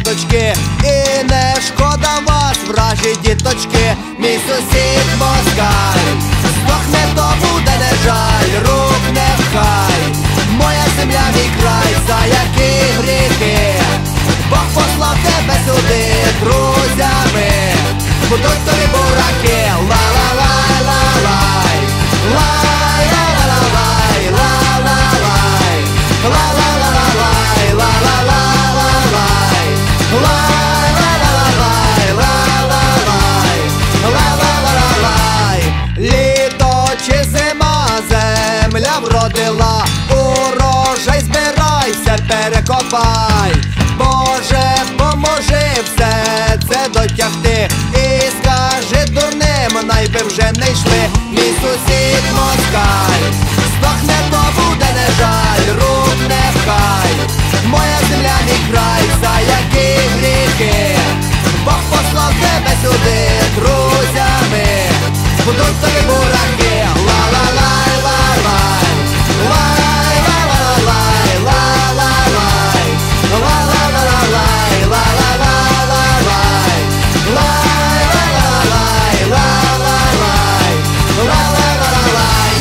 квіточки, і не шкода вас, вражі діточки. Мій сусід москаль, здохне, то буде не жаль, рук не пхай. Моя земля, мій край, за які гріхи Бог послав тебе сюди друзями. Будуть тобі бураки, ла-ла-лай, ла-лай, лай-ла-ла-лай, ла-ла-лай, ла-ла-ла-лай, ла-ла-ла-лай, лай-ла-ла-лай, ла-ла-лай, ла-ла-ла-лай. Літо чи зима, земля вродила, урожай збирайся, перекопай. Боже, поможи все це дотягти, і скажи дурним, найби вже не йшли. Мій сусід москаль, здохне, то буде не жаль, рук не пхай. Моя земля, мій край, за які гріхи Бог послав тебе сюди друзями. Будуть тобі бураки, ла-ла-лай, ла-лай, лай-ла-ла-лай, ла-ла-лай, ла-ла-ла-лай, ла-ла-ла-лай, лай-ла-ла-лай, ла-ла-лай, ла-ла-ла-лай.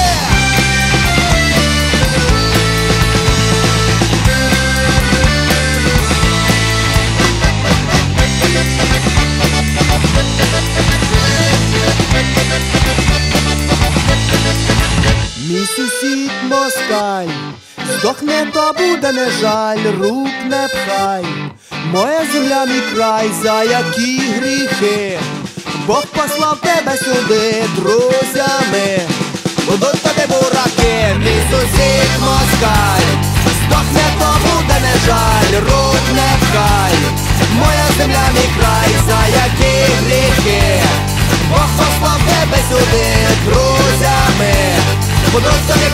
Мій сусід москаль, здохне, то буде не жаль, рук не пхай. Моя земля, мій край, за які гріхи Бог послав тебе сюди друзями. Будуть тобі бураки, мій сусід москаль, здохне, то буде не жаль, рук не пхай. Моя земля, мій край, за які гріхи Бог послав тебе сюди друзями. Будуть тобі